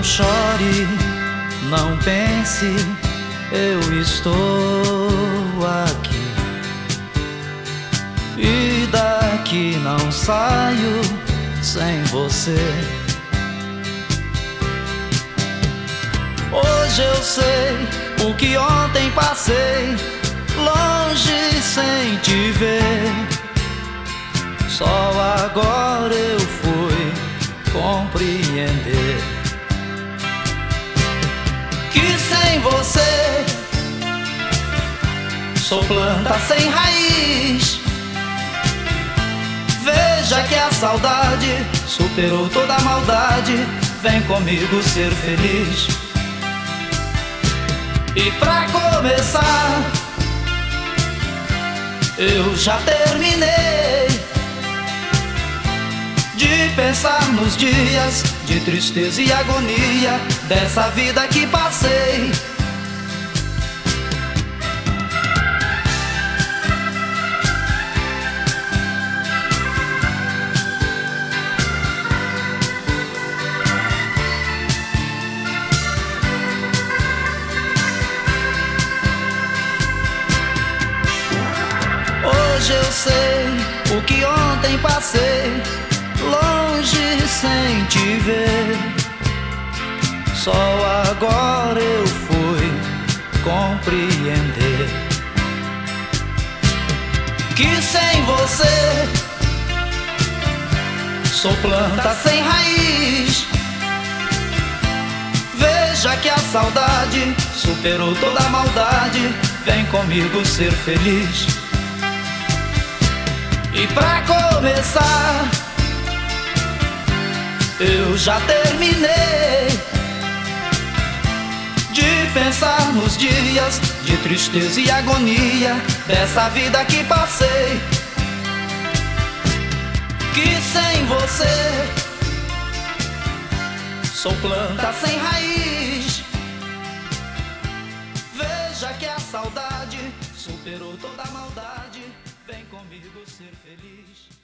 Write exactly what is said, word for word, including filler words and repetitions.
chore, não pense, eu estou aqui. E daqui não saio sem você. Hoje eu sei o que ontem passei, longe sem te ver. Só agora eu fui compreender que sem você sou planta sem raiz. Veja que a saudade superou toda a maldade. Vem comigo ser feliz. E pra começar, eu já terminei de pensar nos dias de tristeza e agonia dessa vida que passei. Hoje eu sei o que ontem passei, longe sem te ver. Só agora eu fui compreender que sem você sou planta sem raiz. Veja que a saudade superou toda a maldade. Vem comigo ser feliz. E pra começar, eu já terminei de pensar nos dias de tristeza e agonia dessa vida que passei. Que sem você sou planta sem raiz. Veja que a saudade superou toda a maldade. Vem comigo ser feliz.